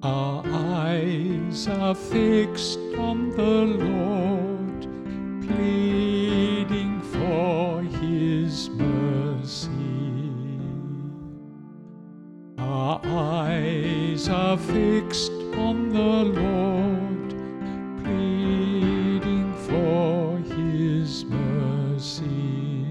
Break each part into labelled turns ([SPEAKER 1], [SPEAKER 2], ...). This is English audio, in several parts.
[SPEAKER 1] Our eyes are fixed on the Lord, pleading for His mercy. Our eyes are fixed on the Lord, pleading for His mercy.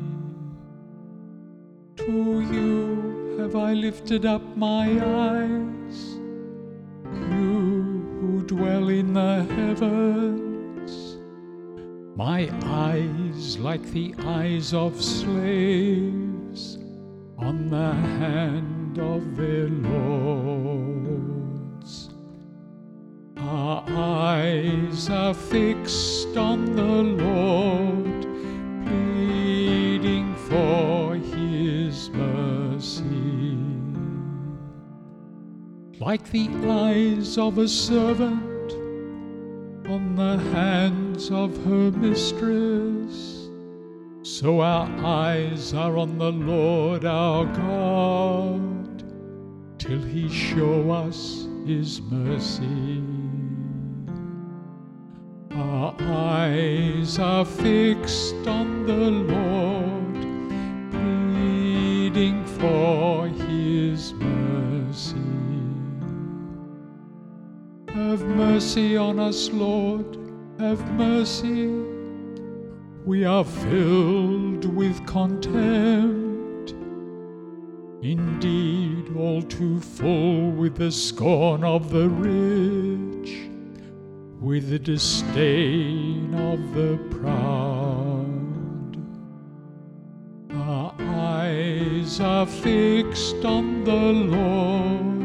[SPEAKER 1] To you have I lifted up my eyes, you who dwell in the heavens. My eyes, like the eyes of slaves, on the hand of their lords. Our eyes are fixed on the Lord, pleading for His mercy. Like the eyes of a servant on the hands of her mistress, so our eyes are on the Lord our God, till He show us His mercy. Our eyes are fixed on the Lord, pleading for His mercy. Have mercy on us, Lord, have mercy. We are filled with contempt, indeed all too full with the scorn of the rich, with the disdain of the proud. Our eyes are fixed on the Lord,